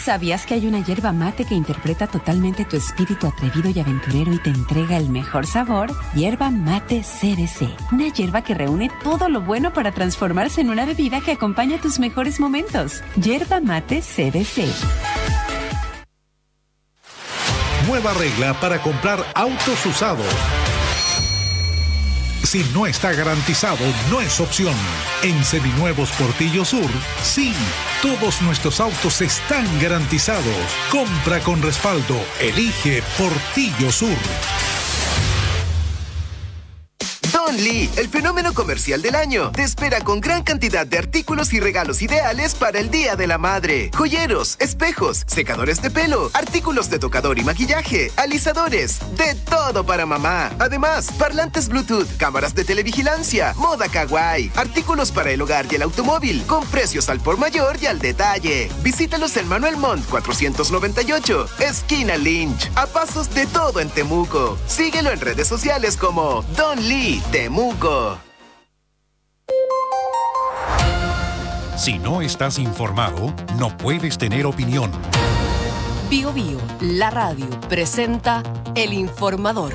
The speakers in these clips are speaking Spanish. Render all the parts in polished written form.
¿Sabías que hay una yerba mate que interpreta totalmente tu espíritu atrevido y aventurero y te entrega el mejor sabor? Yerba mate CBC. Una yerba que reúne todo lo bueno para transformarse en una bebida que acompaña tus mejores momentos. Yerba mate CBC. Nueva regla para comprar autos usados. Si no está garantizado, no es opción. En Seminuevos Portillo Sur, sí, todos nuestros autos están garantizados. Compra con respaldo. Elige Portillo Sur. Don Lee, el fenómeno comercial del año, te espera con gran cantidad de artículos y regalos ideales para el Día de la Madre. Joyeros, espejos, secadores de pelo, artículos de tocador y maquillaje, alisadores, de todo para mamá. Además, parlantes Bluetooth, cámaras de televigilancia, moda kawaii, artículos para el hogar y el automóvil, con precios al por mayor y al detalle. Visítalos en Manuel Montt 498, esquina Lynch, a pasos de todo en Temuco. Síguelo en redes sociales como Don Lee Temuco. Si no estás informado, no puedes tener opinión. Bio Bio, la radio, presenta El Informador.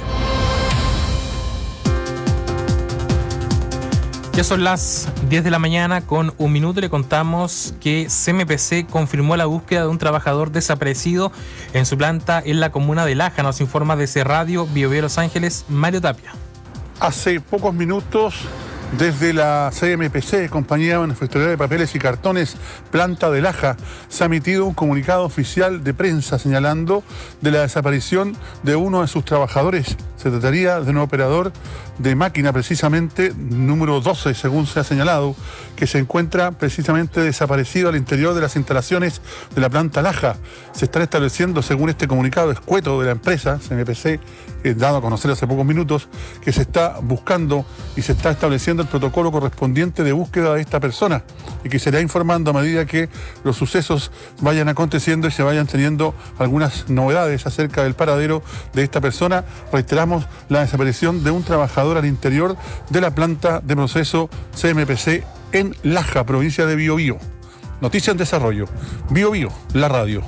Ya son las 10 de la mañana con un minuto y le contamos que CMPC confirmó la búsqueda de un trabajador desaparecido en su planta en la comuna de Laja. Nos informa desde Radio Bio Bio Los Ángeles, Mario Tapia. Hace pocos minutos, desde la CMPC, Compañía Manufacturera de Papeles y Cartones, Planta de Laja, se ha emitido un comunicado oficial de prensa señalando de la desaparición de uno de sus trabajadores. Se trataría de un operador de máquina, precisamente número 12, según se ha señalado, que se encuentra precisamente desaparecido al interior de las instalaciones de la planta Laja. Se está estableciendo, según este comunicado escueto de la empresa, CMPC, dado a conocer hace pocos minutos, que se está buscando y se está estableciendo el protocolo correspondiente de búsqueda de esta persona y que se irá informando a medida que los sucesos vayan aconteciendo y se vayan teniendo algunas novedades acerca del paradero de esta persona. Reiteramos la desaparición de un trabajador al interior de la planta de proceso CMPC en Laja, provincia de Biobío. Noticia en desarrollo. Biobío, la radio.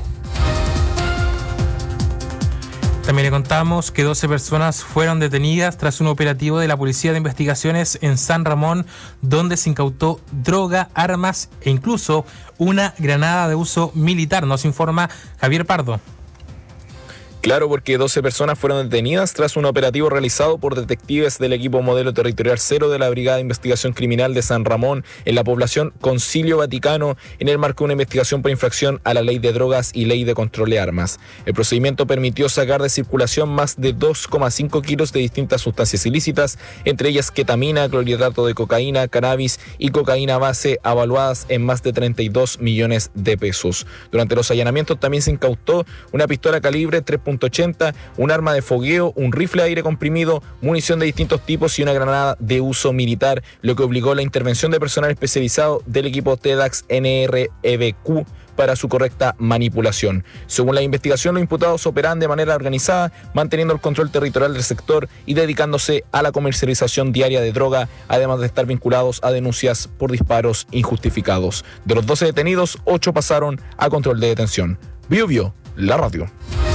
También le contamos que 12 personas fueron detenidas tras un operativo de la Policía de Investigaciones en San Ramón, donde se incautó droga, armas e incluso una granada de uso militar. Nos informa Javier Pardo. Claro, porque 12 personas fueron detenidas tras un operativo realizado por detectives del equipo Modelo Territorial 0 de la Brigada de Investigación Criminal de San Ramón en la población Concilio Vaticano, en el marco de una investigación por infracción a la Ley de Drogas y Ley de Control de Armas. El procedimiento permitió sacar de circulación más de 2,5 kilos de distintas sustancias ilícitas, entre ellas ketamina, clorhidrato de cocaína, cannabis y cocaína base, avaluadas en más de 32 millones de pesos. Durante los allanamientos también se incautó una pistola calibre 3.80, un arma de fogueo, un rifle de aire comprimido, munición de distintos tipos y una granada de uso militar, lo que obligó la intervención de personal especializado del equipo TEDAX NREBQ para su correcta manipulación. Según la investigación, los imputados operan de manera organizada, manteniendo el control territorial del sector y dedicándose a la comercialización diaria de droga, además de estar vinculados a denuncias por disparos injustificados. De los 12 detenidos, 8 pasaron a control de detención. Bio Bio, la radio.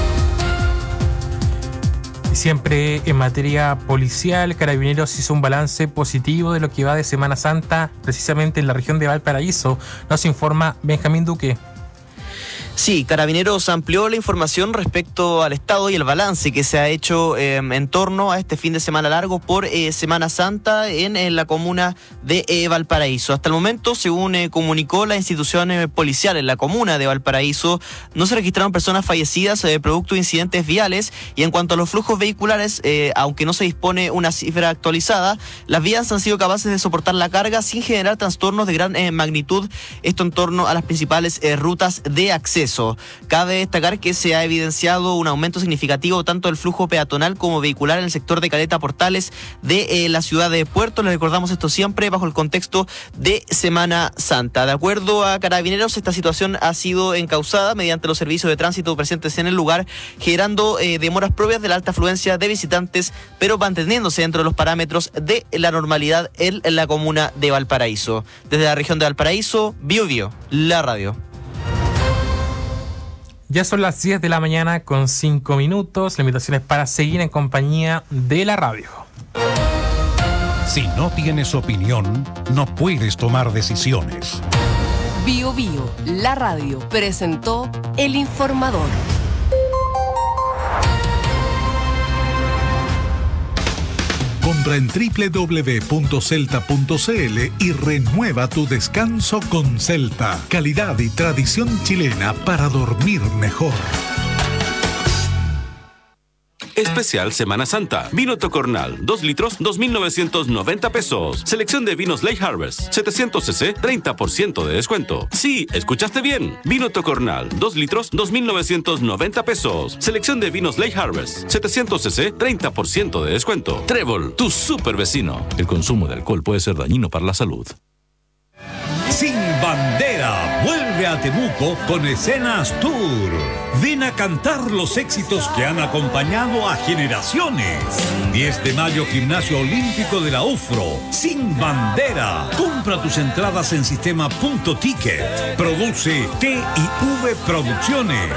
Siempre en materia policial, Carabineros hizo un balance positivo de lo que va de Semana Santa, precisamente en la región de Valparaíso. Nos informa Benjamín Duque. Sí, Carabineros amplió la información respecto al estado y el balance que se ha hecho en torno a este fin de semana largo por Semana Santa en la comuna de Valparaíso. Hasta el momento, según comunicó la institución policial en la comuna de Valparaíso, no se registraron personas fallecidas producto de incidentes viales, y en cuanto a los flujos vehiculares, aunque no se dispone una cifra actualizada, las vías han sido capaces de soportar la carga sin generar trastornos de gran magnitud, esto en torno a las principales rutas de acceso. Cabe destacar que se ha evidenciado un aumento significativo tanto del flujo peatonal como vehicular en el sector de Caleta Portales de la ciudad de Puerto. Les recordamos esto siempre bajo el contexto de Semana Santa. De acuerdo a Carabineros, esta situación ha sido encauzada mediante los servicios de tránsito presentes en el lugar, generando demoras propias de la alta afluencia de visitantes, pero manteniéndose dentro de los parámetros de la normalidad en la comuna de Valparaíso. Desde la región de Valparaíso, Bio Bio, la radio. Ya son las 10 de la mañana con 5 minutos. La invitación es para seguir en compañía de la radio. Si no tienes opinión, no puedes tomar decisiones. Bio Bio, la radio, presentó El Informador. Compra en www.celta.cl y renueva tu descanso con Celta. Calidad y tradición chilena para dormir mejor. Especial Semana Santa. Vino Tocornal, 2 litros, 2.990 pesos. Selección de vinos Late Harvest, 700 cc, 30% de descuento. Sí, escuchaste bien. Vino Tocornal, 2 litros, 2.990 pesos. Selección de vinos Late Harvest, 700 cc, 30% de descuento. Trébol, tu super vecino. El consumo de alcohol puede ser dañino para la salud. Sin Bandera vuelve a Temuco con Escenas Tour. Ven a cantar los éxitos que han acompañado a generaciones. 10 de mayo, Gimnasio Olímpico de la UFRO. Sin Bandera. Compra tus entradas en sistema .ticket. Produce T&V Producciones.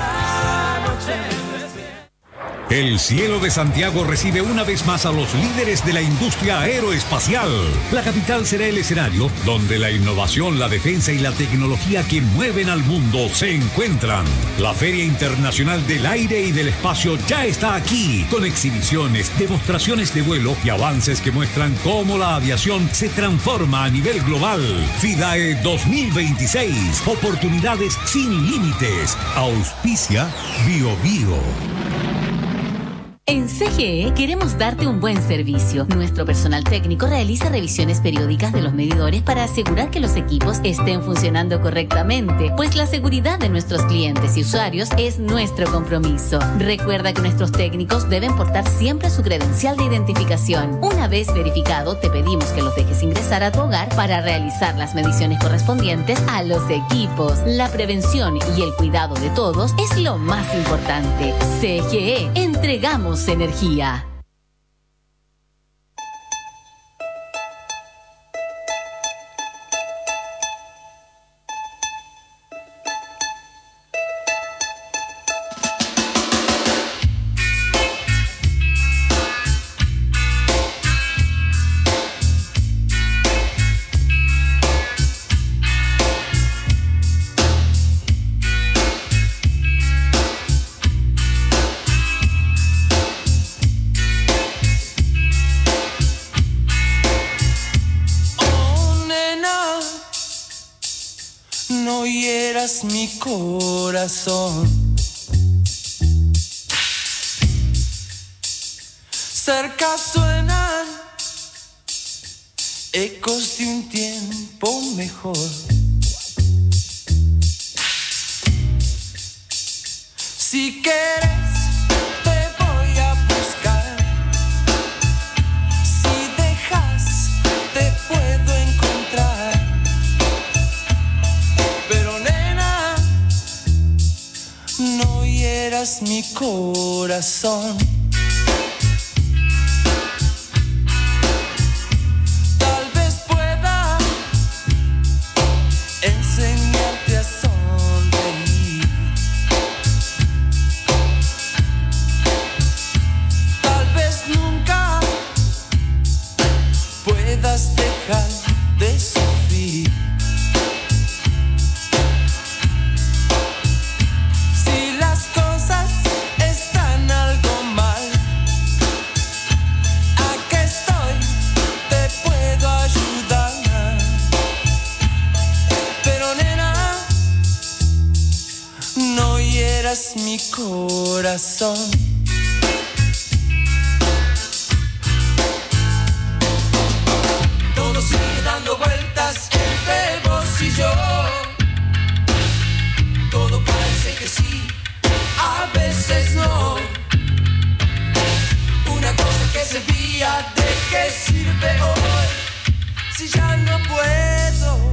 El cielo de Santiago recibe una vez más a los líderes de la industria aeroespacial. La capital será el escenario donde la innovación, la defensa y la tecnología que mueven al mundo se encuentran. La Feria Internacional del Aire y del Espacio ya está aquí, con exhibiciones, demostraciones de vuelo y avances que muestran cómo la aviación se transforma a nivel global. FIDAE 2026. Oportunidades sin límites. Auspicia Bio Bio. En CGE queremos darte un buen servicio. Nuestro personal técnico realiza revisiones periódicas de los medidores para asegurar que los equipos estén funcionando correctamente, pues la seguridad de nuestros clientes y usuarios es nuestro compromiso. Recuerda que nuestros técnicos deben portar siempre su credencial de identificación. Una vez verificado, te pedimos que los dejes ingresar a tu hogar para realizar las mediciones correspondientes a los equipos. La prevención y el cuidado de todos es lo más importante. CGE, entregamos energía. Mi corazón, cerca suenan ecos de un tiempo mejor. Si quieres te voy a buscar, si dejas te puedo encontrar. No hieras mi corazón. Tal vez pueda enseñarte a sonreír. Tal vez nunca puedas dejar de sufrir. Mi corazón. Todo sigue dando vueltas entre vos y yo. Todo parece que sí, a veces no. Una cosa que servía, ¿de qué sirve hoy? Si ya no puedo.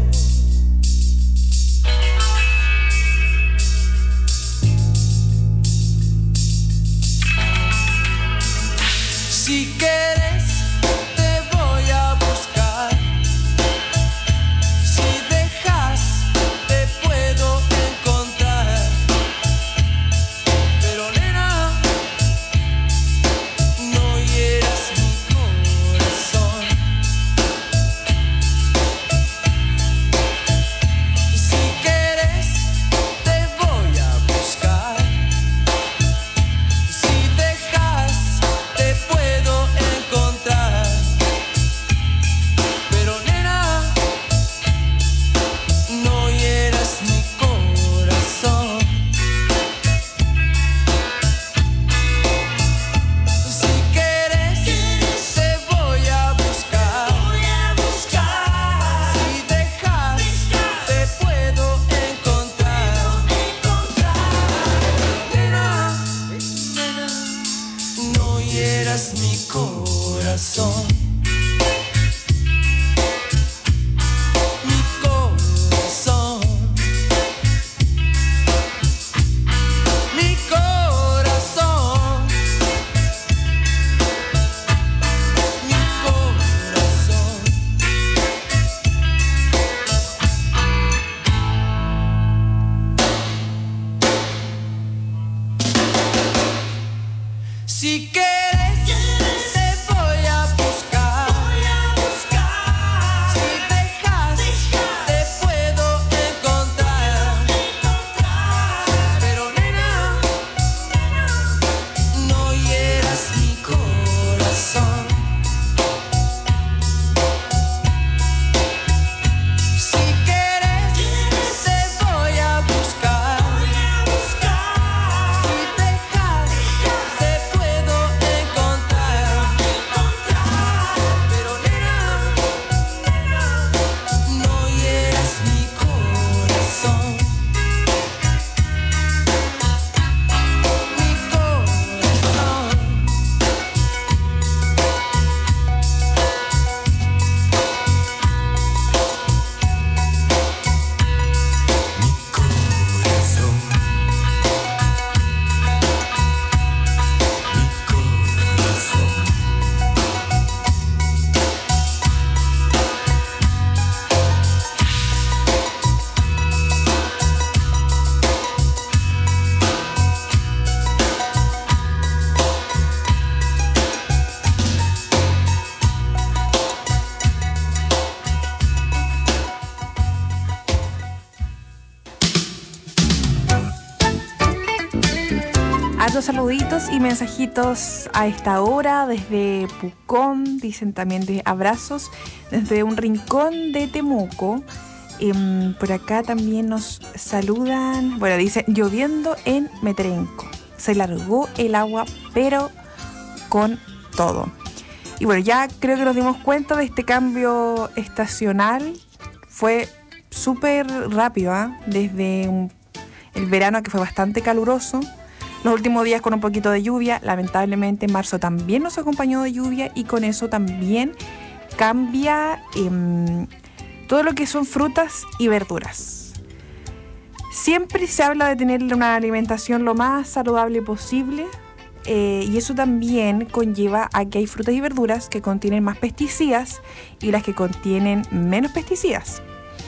Hartos saluditos y mensajitos a esta hora desde Pucón, dicen también de abrazos desde un rincón de Temuco. Por acá también nos saludan, bueno, dice lloviendo en Metrenco, se largó el agua pero con todo. Y bueno, ya creo que nos dimos cuenta de este cambio estacional, fue súper rápido, desde el verano, que fue bastante caluroso, los últimos días con un poquito de lluvia, lamentablemente marzo también nos acompañó de lluvia y con eso también cambia todo lo que son frutas y verduras. Siempre se habla de tener una alimentación lo más saludable posible, y eso también conlleva a que hay frutas y verduras que contienen más pesticidas y las que contienen menos pesticidas.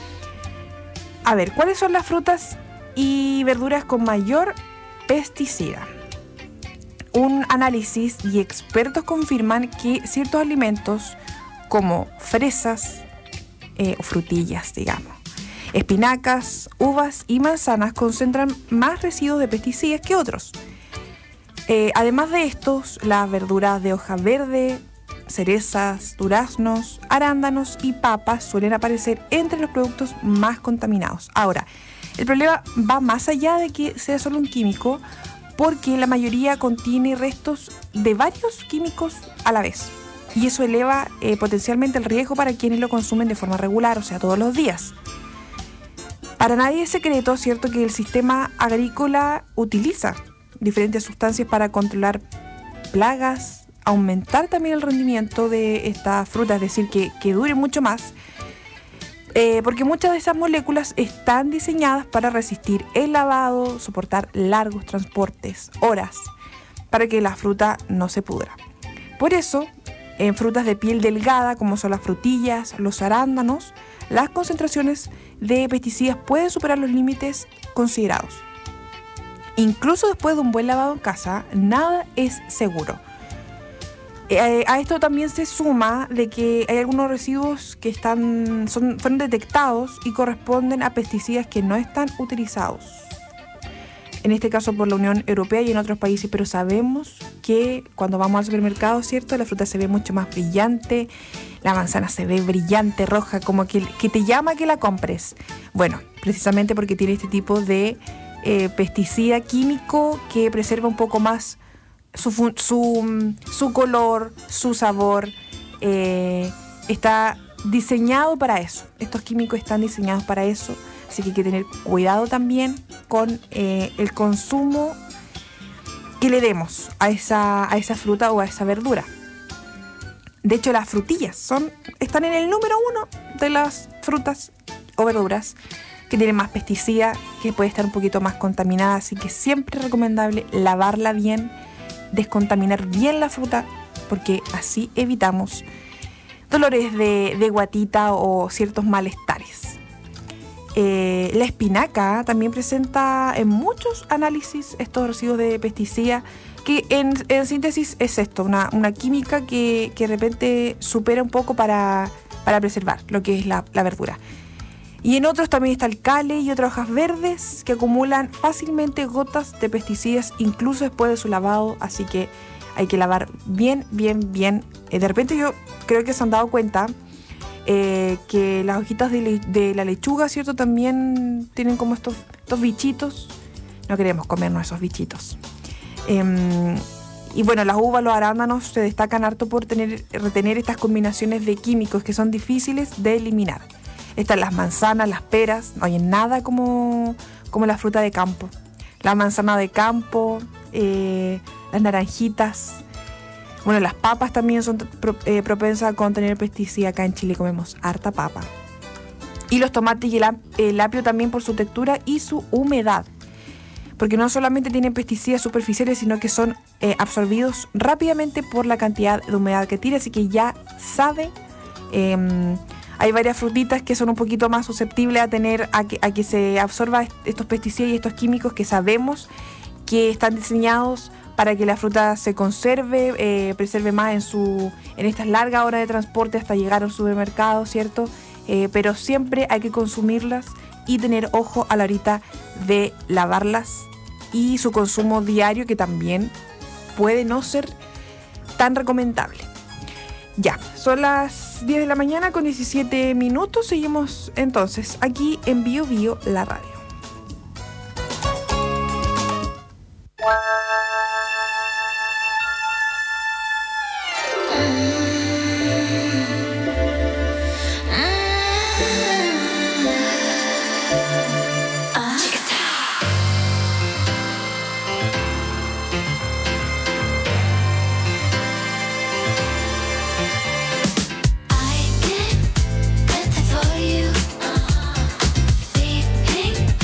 A ver, ¿cuáles son las frutas y verduras con mayor pesticida? Un análisis y expertos confirman que ciertos alimentos como fresas o frutillas, digamos, espinacas, uvas y manzanas concentran más residuos de pesticidas que otros. Además de estos, las verduras de hoja verde, cerezas, duraznos, arándanos y papas suelen aparecer entre los productos más contaminados. Ahora, el problema va más allá de que sea solo un químico, porque la mayoría contiene restos de varios químicos a la vez. Y eso eleva potencialmente el riesgo para quienes lo consumen de forma regular, o sea, todos los días. Para nadie es secreto, ¿cierto?, que el sistema agrícola utiliza diferentes sustancias para controlar plagas, aumentar también el rendimiento de esta fruta, es decir, que dure mucho más, porque muchas de esas moléculas están diseñadas para resistir el lavado, soportar largos transportes, horas, para que la fruta no se pudra. Por eso, en frutas de piel delgada, como son las frutillas, los arándanos, las concentraciones de pesticidas pueden superar los límites considerados. Incluso después de un buen lavado en casa, nada es seguro. A esto también se suma de que hay algunos residuos que fueron detectados y corresponden a pesticidas que no están utilizados. En este caso por la Unión Europea y en otros países, pero sabemos que cuando vamos al supermercado, ¿cierto?, la fruta se ve mucho más brillante, la manzana se ve brillante, roja, como que te llama que la compres. Bueno, precisamente porque tiene este tipo de pesticida químico que preserva un poco más su color, su sabor. Está diseñado para eso. Estos químicos están diseñados para eso, así que hay que tener cuidado también con el consumo que le demos a esa fruta o a esa verdura. De hecho, las frutillas están en el número 1 de las frutas o verduras que tienen más pesticida, que puede estar un poquito más contaminada, así que siempre es recomendable lavarla bien, descontaminar bien la fruta, porque así evitamos dolores de guatita o ciertos malestares. La espinaca también presenta en muchos análisis estos residuos de pesticida, que en síntesis es esto, una química que de repente supera un poco para preservar lo que es la verdura. Y en otros también está el cale y otras hojas verdes que acumulan fácilmente gotas de pesticidas incluso después de su lavado, así que hay que lavar bien, bien, bien. De repente yo creo que se han dado cuenta que las hojitas de la lechuga, ¿cierto?, también tienen como estos bichitos. No queremos comernos esos bichitos. Y bueno, las uvas, los arándanos se destacan harto por retener estas combinaciones de químicos que son difíciles de eliminar. Están las manzanas, las peras, no hay nada como la fruta de campo. La manzana de campo, las naranjitas. Bueno, las papas también son propensas a contener pesticida. Acá en Chile comemos harta papa. Y los tomates y el apio también por su textura y su humedad. Porque no solamente tienen pesticidas superficiales, sino que son absorbidos rápidamente por la cantidad de humedad que tiene. Así que ya sabe... hay varias frutitas que son un poquito más susceptibles a que se absorba estos pesticidas y estos químicos que sabemos que están diseñados para que la fruta se conserve, preserve más en estas largas horas de transporte hasta llegar al supermercado, ¿cierto? Pero siempre hay que consumirlas y tener ojo a la horita de lavarlas y su consumo diario, que también puede no ser tan recomendable. Ya, son las 10 de la mañana con 17 minutos. Seguimos entonces aquí en Bio Bio, la radio. For you, sleeping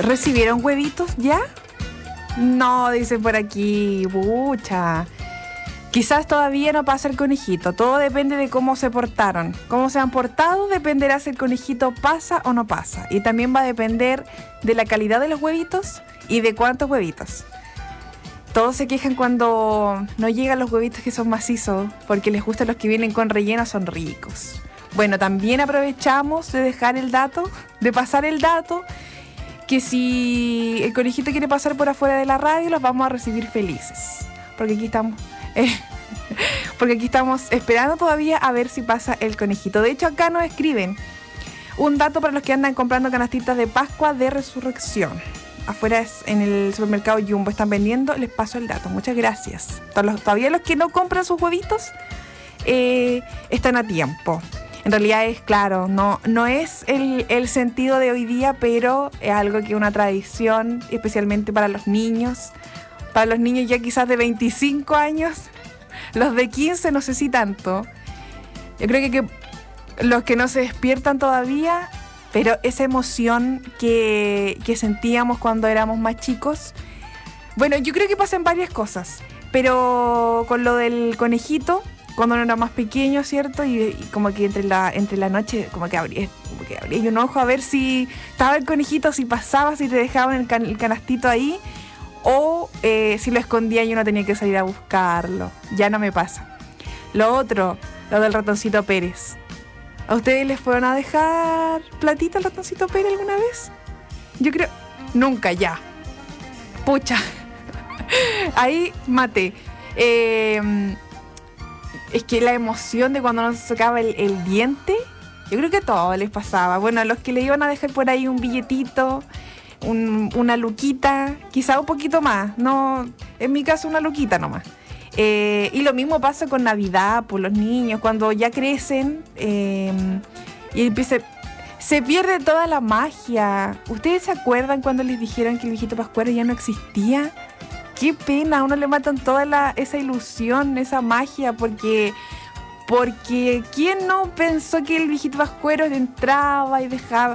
¿Recibieron huevitos ya? No, dicen por aquí, pucha. Quizás todavía no pasa el conejito. Todo depende de cómo se portaron. Cómo se han portado dependerá si el conejito pasa o no pasa. Y también va a depender de la calidad de los huevitos y de cuántos huevitos. Todos se quejan cuando no llegan los huevitos que son macizos, porque les gustan los que vienen con relleno, son ricos. Bueno, también aprovechamos de dejar el dato, de pasar el dato, que si el conejito quiere pasar por afuera de la radio, los vamos a recibir felices. Porque aquí estamos esperando todavía a ver si pasa el conejito. De hecho, acá nos escriben un dato para los que andan comprando canastitas de Pascua de Resurrección. Afuera en el supermercado Jumbo están vendiendo, les paso el dato. Muchas gracias. Todavía los que no compran sus huevitos están a tiempo. En realidad es claro, no es el sentido de hoy día, pero es algo que es una tradición, especialmente para los niños. Para los niños ya quizás de 25 años, los de 15 no sé si tanto. Yo creo que los que no se despiertan todavía, pero esa emoción que sentíamos cuando éramos más chicos. Bueno, yo creo que pasan varias cosas, pero con lo del conejito, cuando uno era más pequeño, ¿cierto? Y como que entre la noche, como que abría un ojo a ver si estaba el conejito, si pasaba, si te dejaban el canastito ahí, o si lo escondía y uno tenía que salir a buscarlo. Ya no me pasa. Lo otro, lo del ratoncito Pérez. ¿A ustedes les fueron a dejar platita al ratoncito Pérez alguna vez? Yo creo... Nunca, ya. Pucha. Ahí maté. Es que la emoción de cuando nos sacaba el diente, yo creo que a todos les pasaba. Bueno, a los que le iban a dejar por ahí un billetito, una luquita, quizá un poquito más. No, en mi caso una luquita nomás. Y lo mismo pasa con Navidad, por los niños, cuando ya crecen y se pierde toda la magia. ¿Ustedes se acuerdan cuando les dijeron que el viejito pascuero ya no existía? Qué pena, a uno le matan toda esa ilusión, esa magia, porque ¿quién no pensó que el viejito pascuero entraba y dejaba?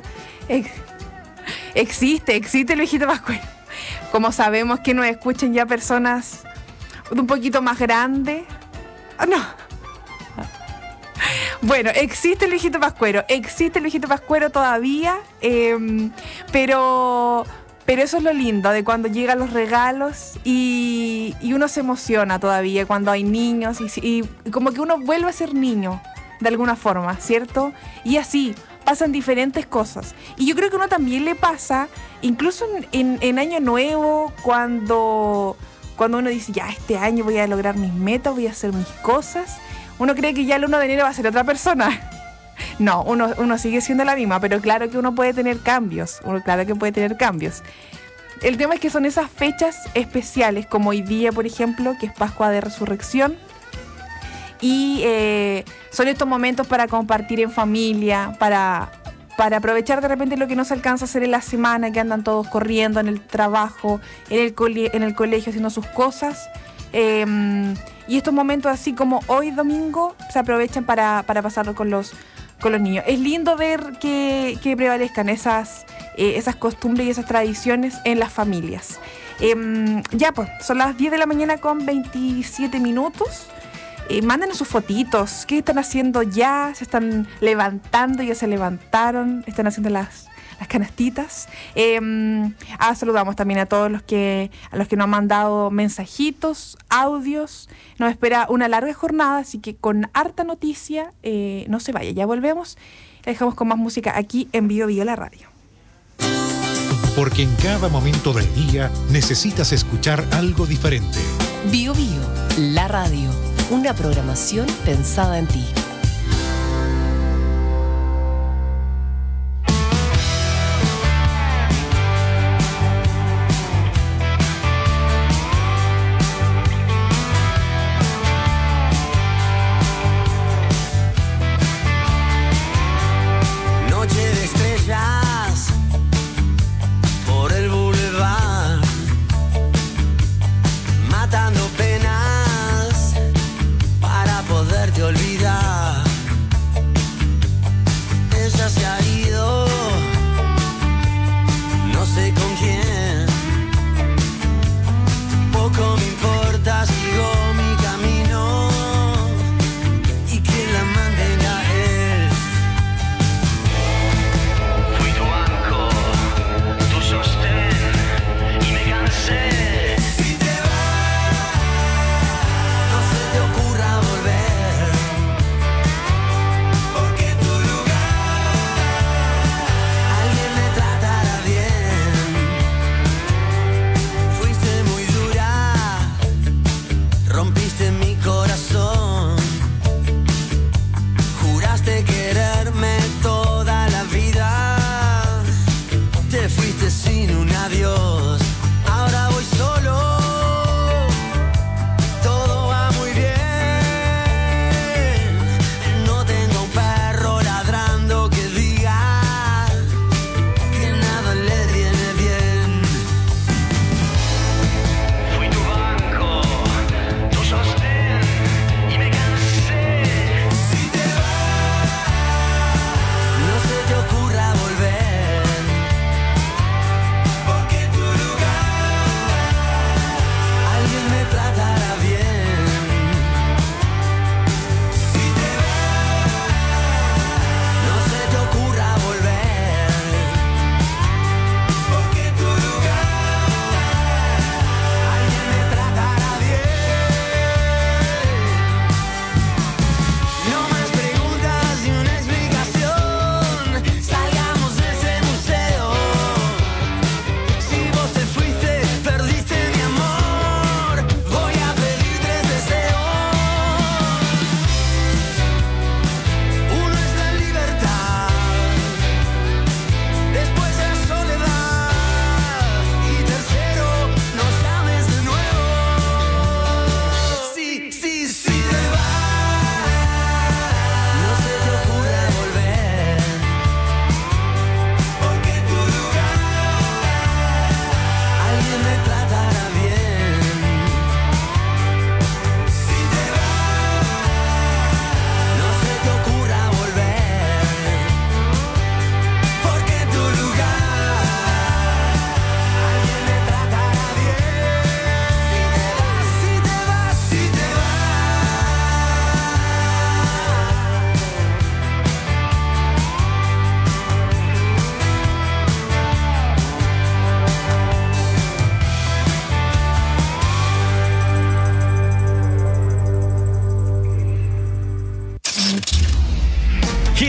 Existe el viejito pascuero. Como sabemos que nos escuchan ya personas un poquito más grandes. No. Bueno, existe el viejito pascuero todavía, pero eso es lo lindo de cuando llegan los regalos y uno se emociona todavía cuando hay niños y como que uno vuelve a ser niño de alguna forma, ¿cierto? Y así pasan diferentes cosas. Y yo creo que uno también le pasa, incluso en Año Nuevo, cuando uno dice, ya, este año voy a lograr mis metas, voy a hacer mis cosas, uno cree que ya el 1 de enero va a ser otra persona. No, uno sigue siendo la misma, pero claro que uno puede tener cambios. El tema es que son esas fechas especiales, como hoy día, por ejemplo, que es Pascua de Resurrección. Y son estos momentos para compartir en familia, para aprovechar de repente lo que no se alcanza a hacer en la semana, que andan todos corriendo en el trabajo, en el colegio haciendo sus cosas. Y estos momentos así como hoy domingo se aprovechan para pasarlo con los niños. Es lindo ver que prevalezcan esas costumbres y esas tradiciones en las familias. Ya pues, son las 10 de la mañana con 27 minutos. Mándenos sus fotitos. ¿Qué están haciendo ya? ¿Se están levantando? ¿Ya se levantaron? ¿Están haciendo las canastitas? Saludamos también a todos los que nos han mandado mensajitos, audios. Nos espera una larga jornada, así que con harta noticia, no se vaya. Ya volvemos. La dejamos con más música aquí en Bio Bio la radio. Porque en cada momento del día necesitas escuchar algo diferente. Bio Bio, la radio. Una programación pensada en ti. Noche de estrellas por el boulevard, matando penas para poderte olvidar.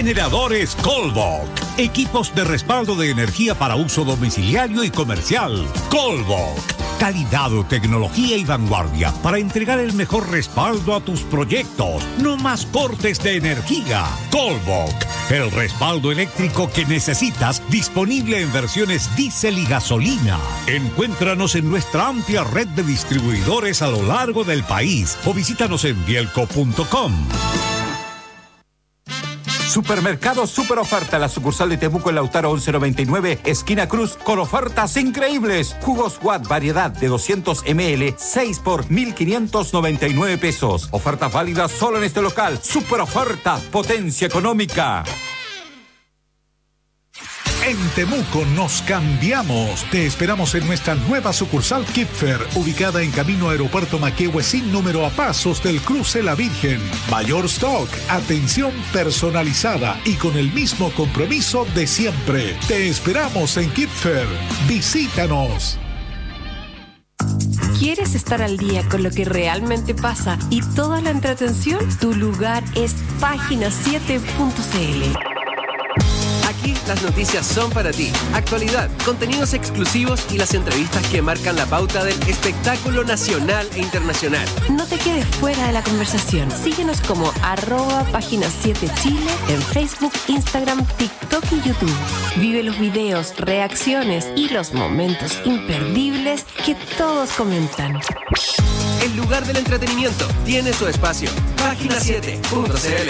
Generadores Colvoc. Equipos de respaldo de energía para uso domiciliario y comercial. Colvoc. Calidad, tecnología y vanguardia para entregar el mejor respaldo a tus proyectos. No más cortes de energía. Colvoc. El respaldo eléctrico que necesitas, disponible en versiones diésel y gasolina. Encuéntranos en nuestra amplia red de distribuidores a lo largo del país o visítanos en bielco.com. Supermercado Super Oferta, la sucursal de Temuco en Lautaro 1199, esquina Cruz, con ofertas increíbles. Jugos Watt, variedad de 200 ml, 6 por 1,599 pesos. Ofertas válidas solo en este local. Super Oferta, potencia económica. En Temuco nos cambiamos. Te esperamos en nuestra nueva sucursal Kipfer, ubicada en camino Aeropuerto Maquehue, sin número, a pasos del cruce La Virgen. Mayor stock, atención personalizada y con el mismo compromiso de siempre. Te esperamos en Kipfer. Visítanos. ¿Quieres estar al día con lo que realmente pasa y toda la entretención? Tu lugar es Página7.cl. Aquí las noticias son para ti. Actualidad, contenidos exclusivos y las entrevistas que marcan la pauta del espectáculo nacional e internacional. No te quedes fuera de la conversación. Síguenos como @Página7Chile en Facebook, Instagram, TikTok y YouTube. Vive los videos, reacciones y los momentos imperdibles que todos comentan. El lugar del entretenimiento tiene su espacio. Página7.cl.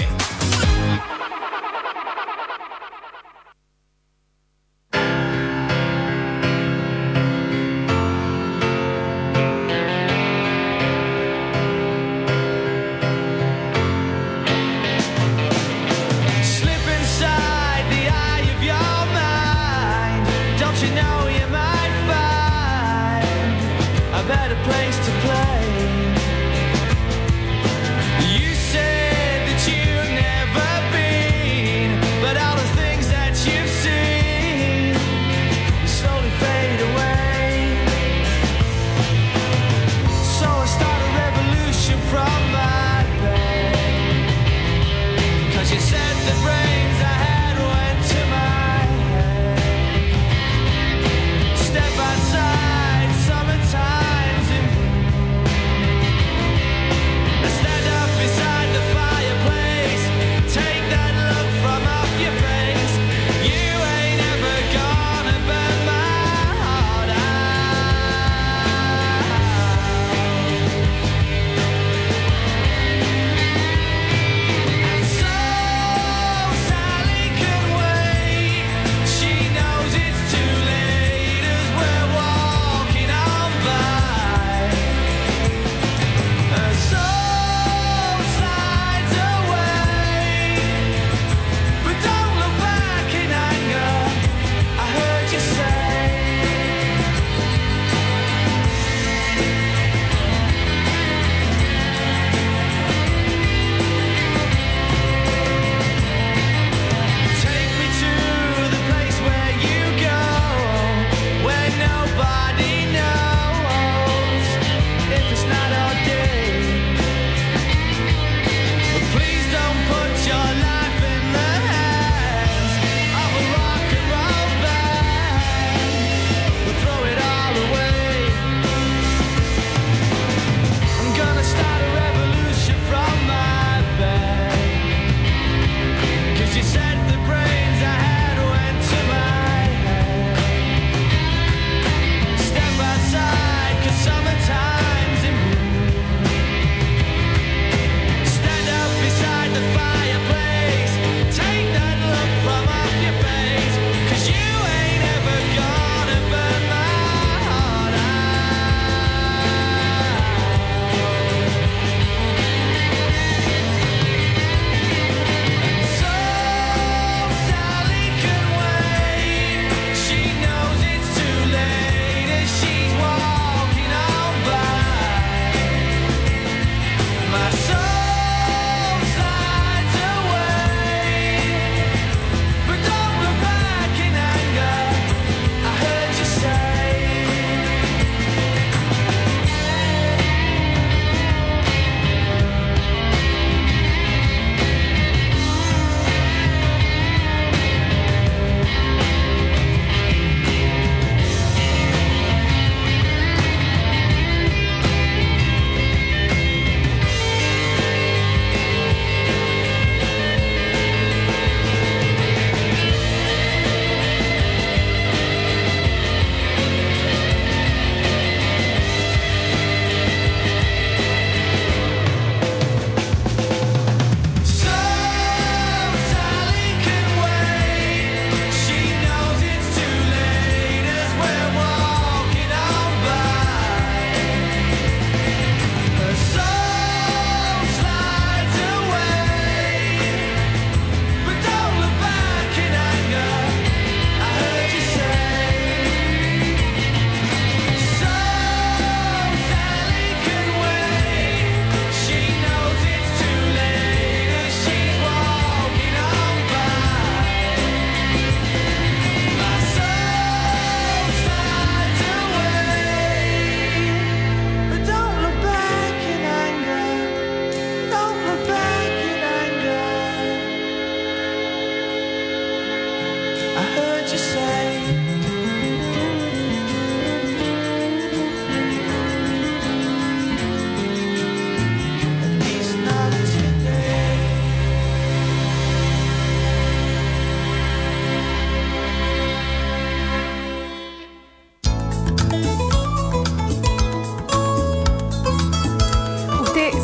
Step outside, summertime's in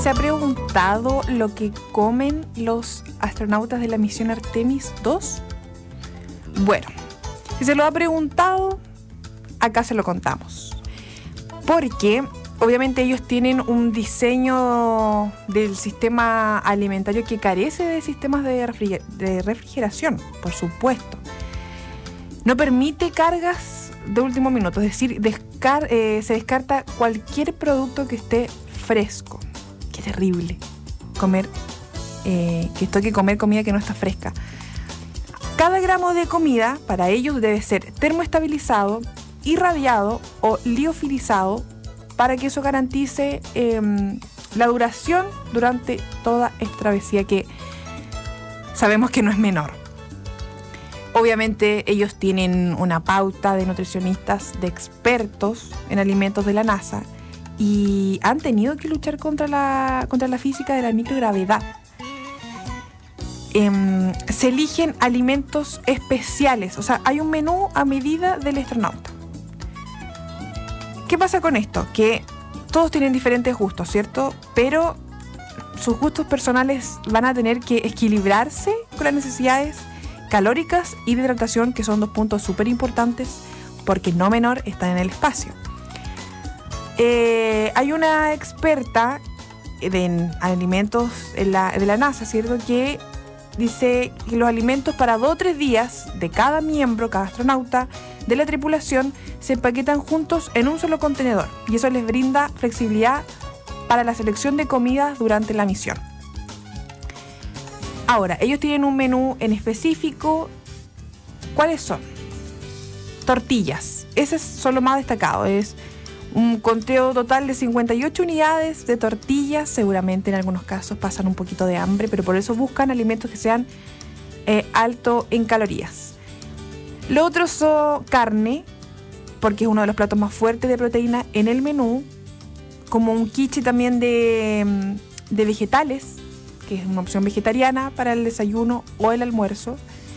¿Se ha preguntado lo que comen los astronautas de la misión Artemis 2? Bueno, si se lo ha preguntado, acá se lo contamos. Porque obviamente ellos tienen un diseño del sistema alimentario que carece de sistemas de refrigeración, por supuesto. No permite cargas de último minuto, es decir, se descarta cualquier producto que esté fresco. Qué terrible que toque comer comida que no está fresca. Cada gramo de comida para ellos debe ser termoestabilizado, irradiado o liofilizado para que eso garantice la duración durante toda esta travesía, que sabemos que no es menor. Obviamente ellos tienen una pauta de nutricionistas, de expertos en alimentos de la NASA, y han tenido que luchar contra la física de la microgravedad. Se eligen alimentos especiales, o sea, hay un menú a medida del astronauta. ¿Qué pasa con esto? Que todos tienen diferentes gustos, ¿cierto? Pero sus gustos personales van a tener que equilibrarse con las necesidades calóricas y de hidratación, que son dos puntos súper importantes, porque no menor están en el espacio. Hay una experta en alimentos de la NASA, ¿cierto?, que dice que los alimentos para 2 o 3 días de cada miembro, cada astronauta de la tripulación, se empaquetan juntos en un solo contenedor, y eso les brinda flexibilidad para la selección de comidas durante la misión. Ahora, ellos tienen un menú en específico. ¿Cuáles son? Tortillas. Ese son lo más destacado. Es un conteo total de 58 unidades de tortillas. Seguramente en algunos casos pasan un poquito de hambre, pero por eso buscan alimentos que sean alto en calorías. Lo otro son carne, porque es uno de los platos más fuertes de proteína en el menú, como un quiche también de vegetales, que es una opción vegetariana para el desayuno o el almuerzo.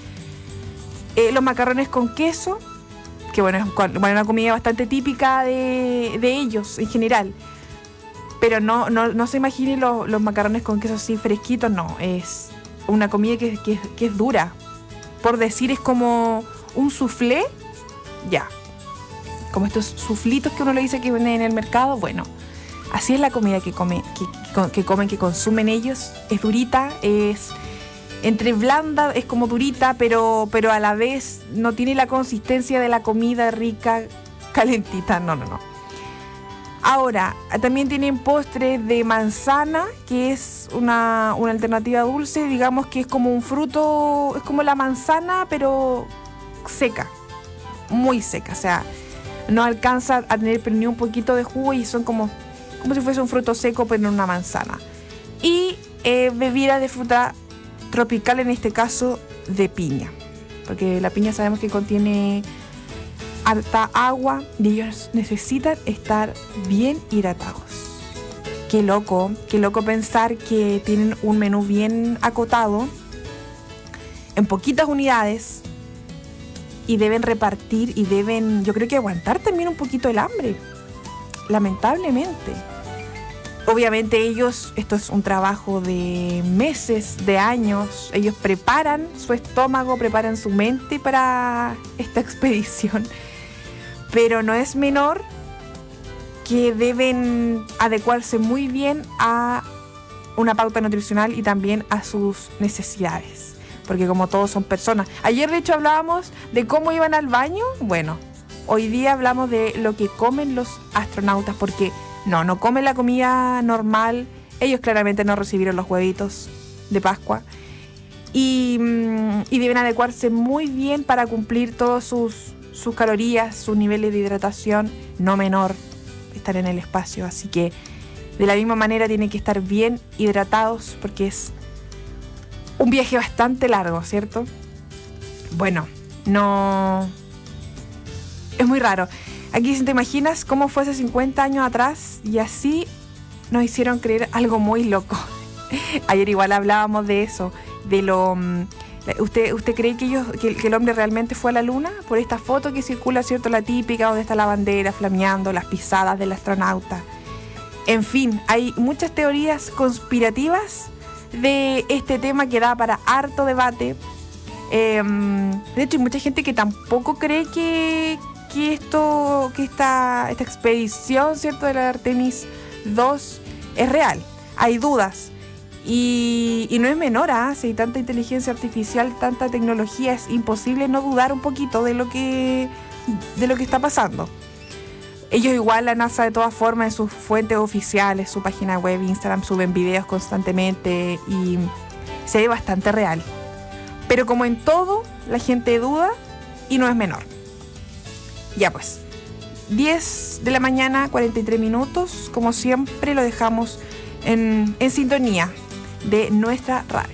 Los macarrones con queso, que bueno, es una comida bastante típica de ellos en general. Pero no se imaginen los macarrones con queso así fresquitos, no. Es una comida que es dura. Por decir, es como un soufflé, ya. Como estos suflitos que uno le dice que venden en el mercado, bueno. Así es la comida que consumen ellos. Es durita, es entre blanda, es como durita, pero a la vez no tiene la consistencia de la comida rica, calentita. No. Ahora, también tienen postres de manzana, que es una alternativa dulce, digamos que es como un fruto, es como la manzana, pero seca, muy seca, o sea, no alcanza a tener ni un poquito de jugo y son como si fuese un fruto seco, pero en una manzana. Y bebida de fruta tropical, en este caso de piña, porque la piña sabemos que contiene harta agua y ellos necesitan estar bien hidratados. Qué loco pensar que tienen un menú bien acotado, en poquitas unidades, y deben repartir y deben, yo creo que aguantar también un poquito el hambre, lamentablemente. Obviamente ellos, esto es un trabajo de meses, de años. Ellos preparan su estómago, preparan su mente para esta expedición. Pero no es menor que deben adecuarse muy bien a una pauta nutricional y también a sus necesidades. Porque como todos son personas. Ayer de hecho hablábamos de cómo iban al baño. Bueno, hoy día hablamos de lo que comen los astronautas, porque no comen la comida normal. Ellos claramente no recibieron los huevitos de Pascua. Y deben adecuarse muy bien para cumplir todos sus calorías, sus niveles de hidratación, no menor, estar en el espacio. Así que de la misma manera tienen que estar bien hidratados, porque es un viaje bastante largo, ¿cierto? Bueno, no... es muy raro. Aquí, si te imaginas cómo fue hace 50 años atrás, y así nos hicieron creer algo muy loco. Ayer igual hablábamos de eso, de lo... ¿Usted cree que el hombre realmente fue a la luna? Por esta foto que circula, ¿cierto? La típica, donde está la bandera flameando, las pisadas del astronauta. En fin, hay muchas teorías conspirativas de este tema que da para harto debate. De hecho, hay mucha gente que tampoco cree que esta expedición, ¿cierto?, de la Artemis 2 es real. Hay dudas. Y no es menor, si hay tanta inteligencia artificial, tanta tecnología, es imposible no dudar un poquito de lo que está pasando. Ellos igual, la NASA, de todas formas, en sus fuentes oficiales, su página web, Instagram, suben videos constantemente y se ve bastante real. Pero como en todo, la gente duda y no es menor. Ya pues, 10 de la mañana, 43 minutos. Como siempre, lo dejamos en sintonía de nuestra radio.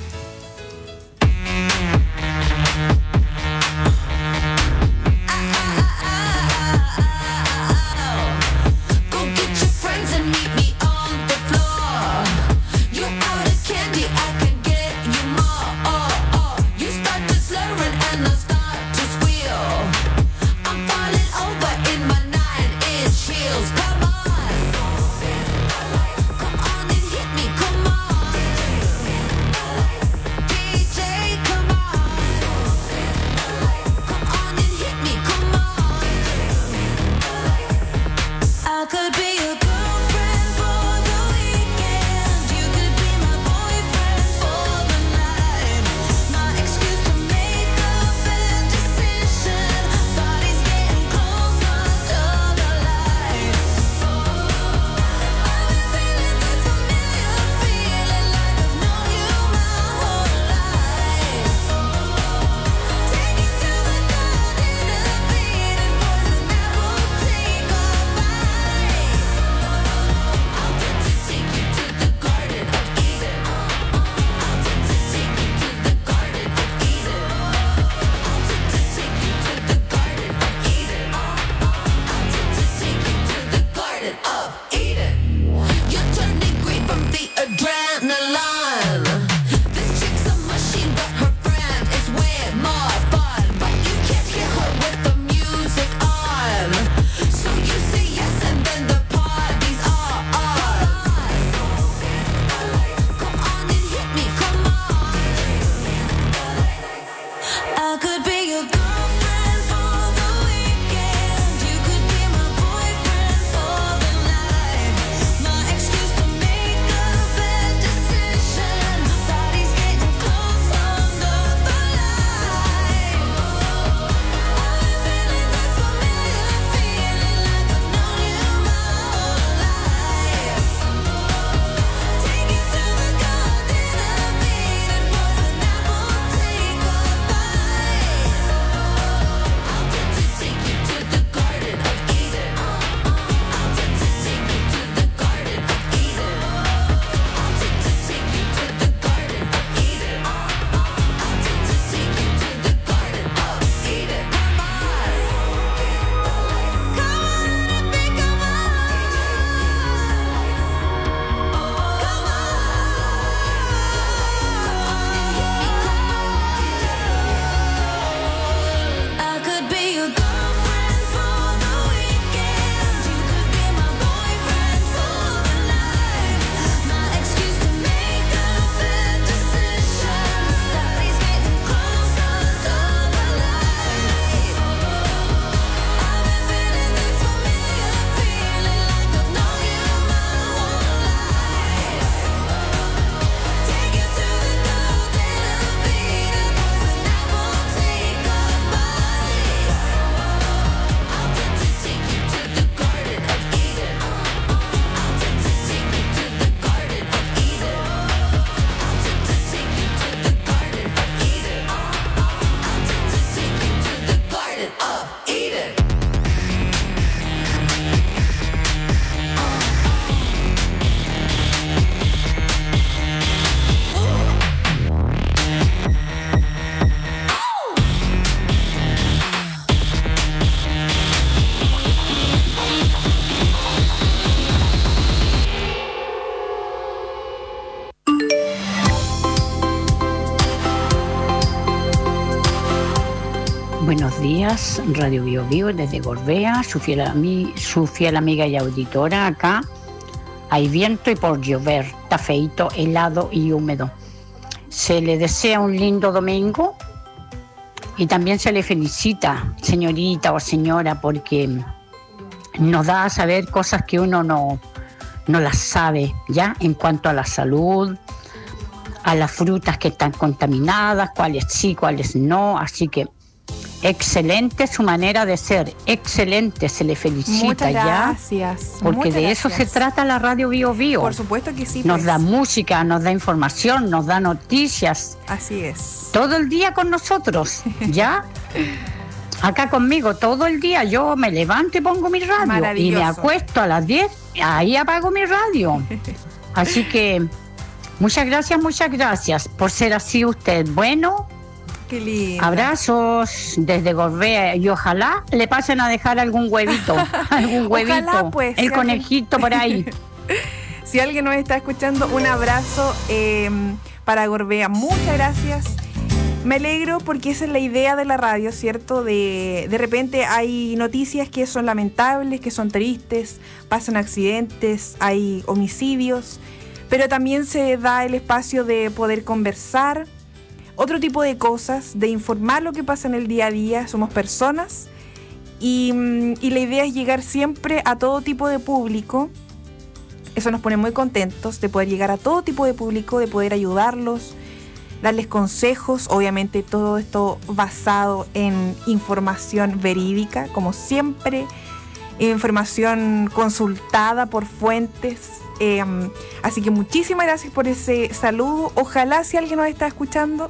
Buenos días, Radio Bio Bio desde Gorbea, su fiel amiga y auditora acá. hay viento y por llover, está feíto, helado y húmedo. Se le desea un lindo domingo y también se le felicita, señorita o señora, porque nos da a saber cosas que uno no las sabe, ¿ya? En cuanto a la salud, a las frutas que están contaminadas, cuáles sí, cuáles no, así que excelente su manera de ser, excelente, se le felicita. Muchas ya. Gracias. Porque muchas de gracias. eso se trata la Radio Bio Bio. Por supuesto que sí. Nos pues. da música, nos da información, nos da noticias. Así es. Todo el día con nosotros, ¿ya? Acá conmigo, todo el día. Yo me levanto y pongo mi radio. Y me acuesto a las 10, ahí apago mi radio. Así que muchas gracias por ser así usted. Bueno, qué lindo. Abrazos desde Gorbea y ojalá le pasen a dejar algún huevito, Ojalá, pues, el si conejito por ahí. Si alguien nos está escuchando, un abrazo para Gorbea. Muchas gracias. Me alegro porque esa es la idea de la radio, ¿cierto? De repente hay noticias que son lamentables, que son tristes, pasan accidentes, hay homicidios, pero también se da el espacio de poder conversar, otro tipo de cosas, de informar lo que pasa en el día a día. Somos personas y la idea es llegar siempre a todo tipo de público. Eso nos pone muy contentos de poder llegar a todo tipo de público, de poder ayudarlos, darles consejos, obviamente todo esto basado en información verídica, como siempre, información consultada por fuentes. Así que muchísimas gracias por ese saludo. Ojalá si alguien nos está escuchando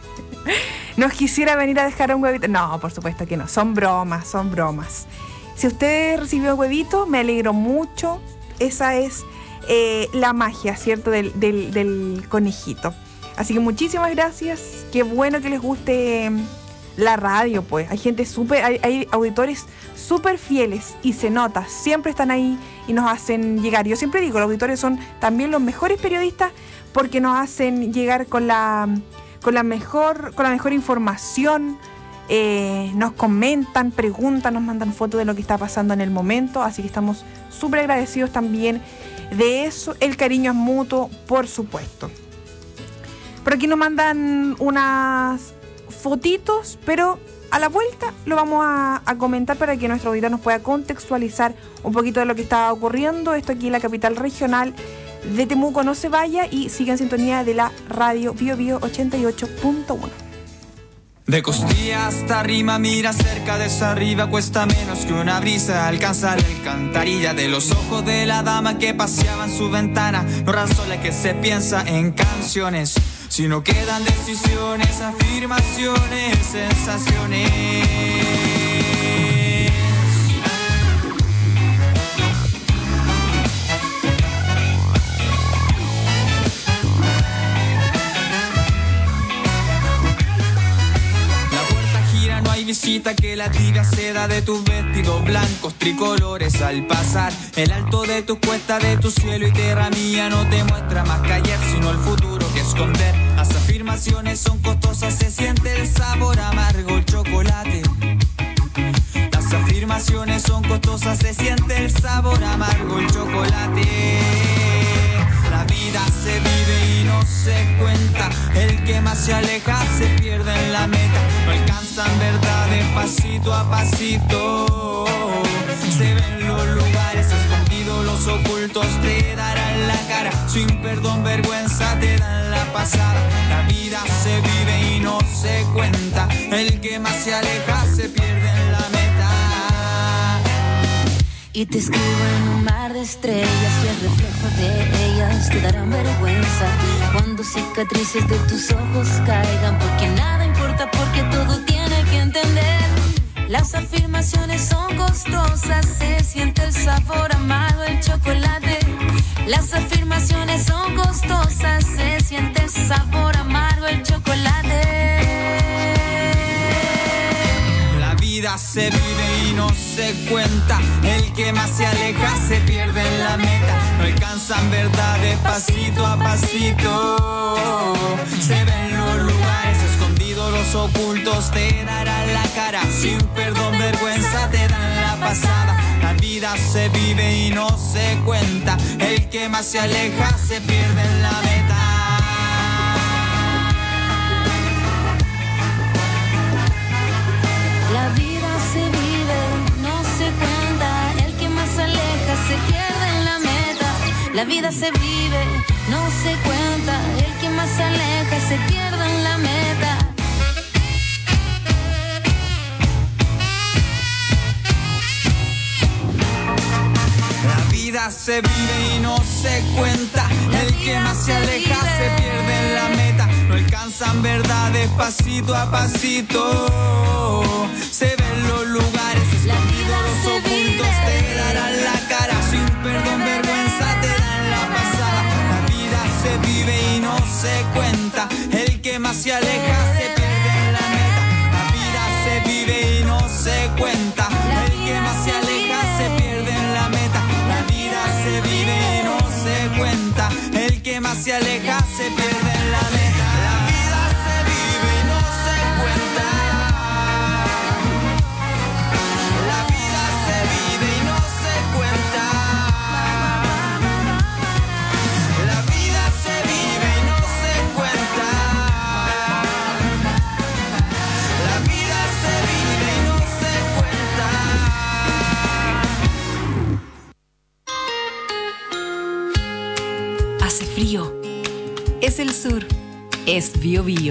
nos quisiera venir a dejar un huevito. No, por supuesto que no, son bromas. Si usted recibió un huevito, me alegro mucho. Esa es la magia, ¿cierto? Del conejito. Así que muchísimas gracias. Qué bueno que les guste la radio, pues. Hay gente hay auditores súper fieles y se nota. Siempre están ahí y nos hacen llegar. Yo siempre digo, los auditores son también los mejores periodistas porque nos hacen llegar con la mejor información. Nos comentan, preguntan, nos mandan fotos de lo que está pasando en el momento. Así que estamos súper agradecidos también de eso. El cariño es mutuo, por supuesto. Por aquí nos mandan unas fotitos, pero a la vuelta lo vamos a comentar para que nuestro auditorio nos pueda contextualizar un poquito de lo que está ocurriendo. Esto aquí en la capital regional de Temuco. No se vaya y siga en sintonía de la radio Bio Bio 88.1. De costilla hasta arriba, mira cerca desde arriba, cuesta menos que una brisa alcanzar la alcantarilla de los ojos de la dama que paseaba en su ventana. No razona que se piensa en canciones, sino quedan decisiones, afirmaciones, sensaciones. Visita que la tira seda de tus vestidos blancos tricolores al pasar. El alto de tu cuesta, de tu cielo y tierra mía no te muestra más que ayer, sino el futuro que esconder. Las afirmaciones son costosas, se siente el sabor amargo, el chocolate. Las afirmaciones son costosas, se siente el sabor amargo, el chocolate. La vida se vive y no se cuenta. El que más se aleja se pierde en la meta. No alcanzan verdades pasito a pasito. Se ven los lugares escondidos, los ocultos te darán la cara. Sin perdón, vergüenza te dan la pasada. La vida se vive y no se cuenta. El que más se aleja se pierde en la meta. Y te escribo en un mar de estrellas y el reflejo de ellas te darán vergüenza cuando cicatrices de tus ojos caigan, porque nada importa, porque todo tiene que entender. Las afirmaciones son costosas, se siente el sabor amargo, el chocolate. Las afirmaciones son costosas, se siente el sabor amargo, el chocolate. La vida se vive y no se cuenta. El que más se aleja se pierde en la meta. No alcanzan verdades pasito a pasito. Se ven los lugares escondidos, ídolos ocultos te darán la cara. Sin perdón, vergüenza te dan la pasada. La vida se vive y no se cuenta. El que más se aleja se pierde en la meta. La vida se vive, no se cuenta. El que más se aleja se pierde en la meta. La vida se vive, no se cuenta. El que más se aleja se pierde en la meta. La vida se vive y no se cuenta. El que más se aleja se pierde en la meta. No alcanzan verdades pasito a pasito. Se ven los lugares escondidos, los ocultos te darán la cara. Sin perdón, vergüenza te dan la pasada. La vida se vive y no se cuenta. El que más se aleja se pierde en la meta. La vida se vive y no se cuenta. El que más se aleja se pierde en la meta. La vida se vive y no se cuenta. El que más se aleja se pierde en la meta. La vida se vive y no se cuenta. La vida se vive y no se cuenta. La vida se vive y no se cuenta. La vida se vive y no se cuenta. Hace frío. Es el sur. Es Bío Bío.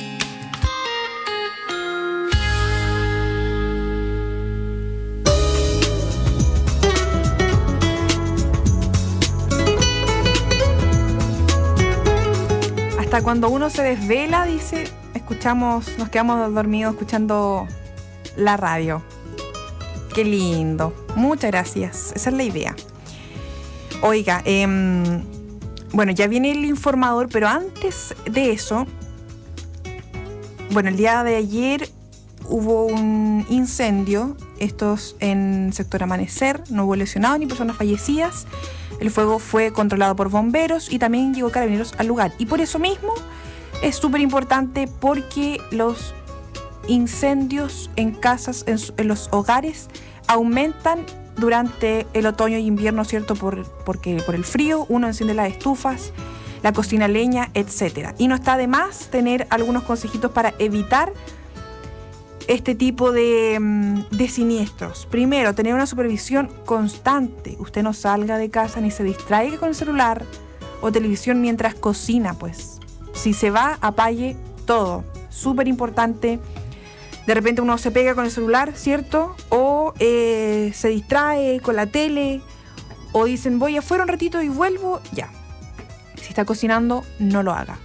Hasta cuando uno se desvela, dice, nos quedamos dormidos escuchando la radio. Qué lindo. Muchas gracias. Esa es la idea. Oiga, bueno, ya viene el informador, pero antes de eso, bueno, el día de ayer hubo un incendio, estos en sector Amanecer, no hubo lesionados ni personas fallecidas. El fuego fue controlado por bomberos y también llegó Carabineros al lugar. Y por eso mismo es súper importante, porque los incendios en casas, en los hogares, aumentan durante el otoño y invierno, ¿cierto? Porque por el frío uno enciende las estufas, la cocina a leña, etc. Y no está de más tener algunos consejitos para evitar este tipo de siniestros. Primero, tener una supervisión constante. Usted no salga de casa ni se distraiga con el celular o televisión mientras cocina, pues. Si se va, apague todo. Súper importante. De repente uno se pega con el celular, ¿cierto? O se distrae con la tele. O dicen, voy afuera un ratito y vuelvo. Ya. Si está cocinando, no lo haga.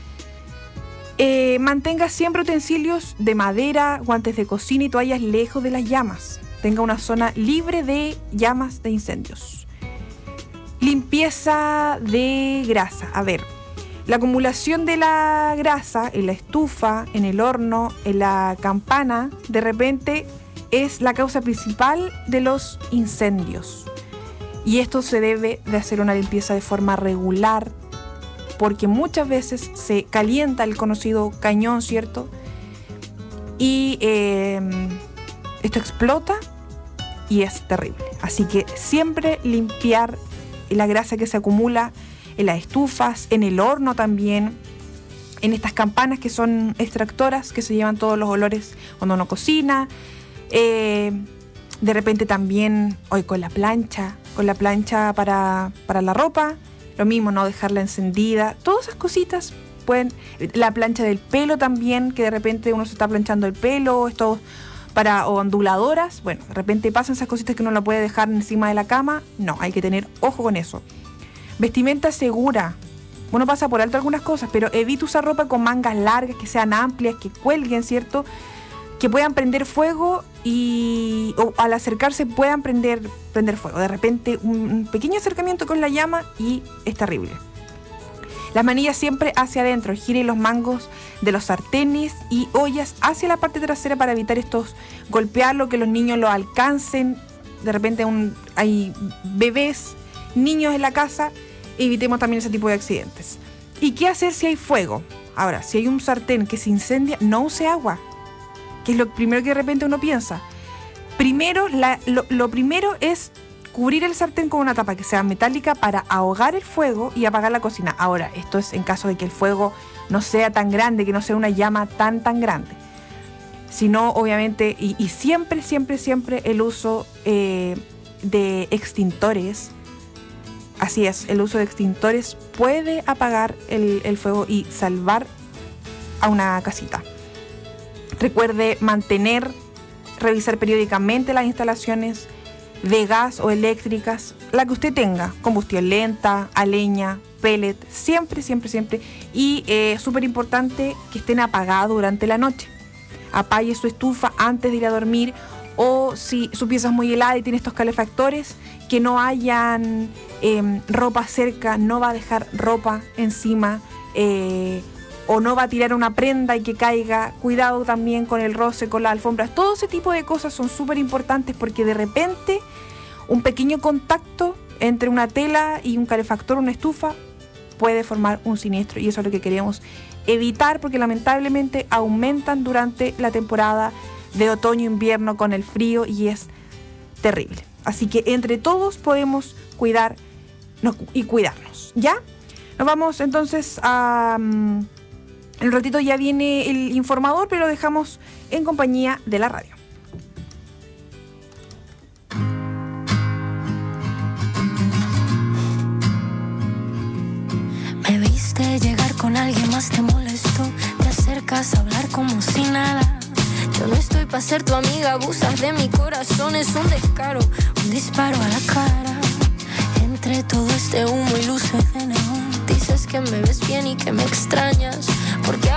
Mantenga siempre utensilios de madera, guantes de cocina y toallas lejos de las llamas. Tenga una zona libre de llamas de incendios. Limpieza de grasa. A ver, la acumulación de la grasa en la estufa, en el horno, en la campana, de repente es la causa principal de los incendios. Y esto se debe de hacer una limpieza de forma regular, porque muchas veces se calienta el conocido cañón, ¿cierto? Y esto explota y es terrible. Así que siempre limpiar la grasa que se acumula en las estufas, en el horno también, en estas campanas que son extractoras, que se llevan todos los olores cuando uno cocina. De repente también hoy con la plancha para la ropa. Lo mismo, no dejarla encendida. Todas esas cositas pueden... La plancha del pelo también, que de repente uno se está planchando el pelo, esto o onduladoras. Bueno, de repente pasan esas cositas que uno no puede dejar encima de la cama. No, hay que tener ojo con eso. Vestimenta segura. Uno pasa por alto algunas cosas, pero evita usar ropa con mangas largas, que sean amplias, que cuelguen, ¿cierto? Que puedan prender fuego o al acercarse puedan prender fuego. De repente un pequeño acercamiento con la llama y es terrible. Las manillas siempre hacia adentro. Gire los mangos de los sartenes y ollas hacia la parte trasera para evitar golpearlo, que los niños lo alcancen. De repente hay bebés, niños en la casa. Evitemos también ese tipo de accidentes. ¿Y qué hacer si hay fuego? Ahora, si hay un sartén que se incendia, no use agua, que es lo primero que de repente uno piensa. Primero, lo primero es cubrir el sartén con una tapa que sea metálica para ahogar el fuego y apagar la cocina. Ahora, esto es en caso de que el fuego no sea tan grande, que no sea una llama tan grande. Sino, obviamente, y siempre el uso de extintores. Así es, el uso de extintores puede apagar el fuego y salvar a una casita. Recuerde revisar periódicamente las instalaciones de gas o eléctricas, la que usted tenga, combustión lenta, a leña, pellet, siempre. Y súper importante que estén apagados durante la noche. Apague su estufa antes de ir a dormir, o si su pieza es muy helada y tiene estos calefactores, que no hayan ropa cerca, no va a dejar ropa encima, o no va a tirar una prenda y que caiga. Cuidado también con el roce, con las alfombras. Todo ese tipo de cosas son súper importantes, porque de repente un pequeño contacto entre una tela y un calefactor, una estufa, puede formar un siniestro, y eso es lo que queremos evitar, porque lamentablemente aumentan durante la temporada de otoño-invierno con el frío y es terrible. Así que entre todos podemos cuidarnos y cuidarnos. ¿Ya? Nos vamos entonces a... en un ratito ya viene el informador, pero lo dejamos en compañía de la radio. Me viste llegar con alguien más, te molestó. Te acercas a hablar como si nada. Yo no estoy para ser tu amiga, abusas de mi corazón. Es un descaro, un disparo a la cara. Entre todo este humo y luces de neón, dices que me ves bien y que me extrañas, porque